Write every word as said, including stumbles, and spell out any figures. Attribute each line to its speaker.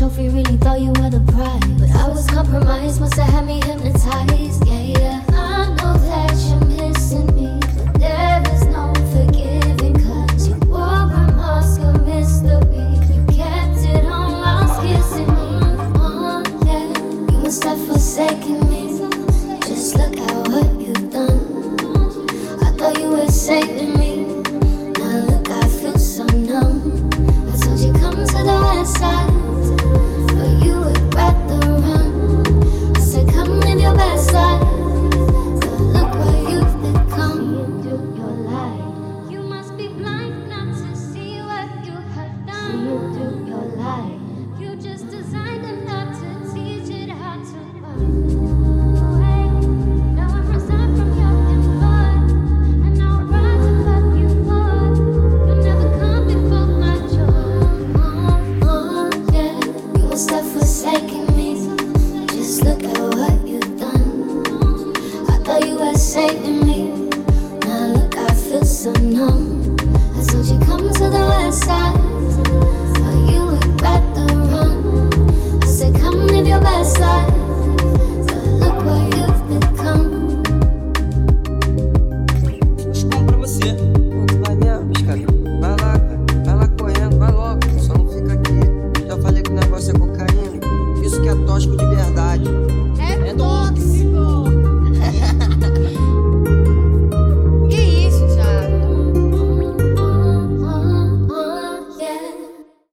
Speaker 1: trophy, really thought you were the prize. But I was compromised, must have had me hypnotized. Yeah, yeah. I know that you're missing me, but there is no forgiving. Cause you wore a mask of mystery. You kept it on whilst kissing me. Oh, yeah. You must have forsaken me. Just look at what you've done. I thought you were saving me. Now look, I feel so numb. I told you come to the west side, but you would rather run. I said come live your best life, but look what you've become. You do your life. You must be blind not to see what you have done. You do your life. You just designed it not to teach it how to run. Saving me. Now look, I feel so numb. I told you come to the west side,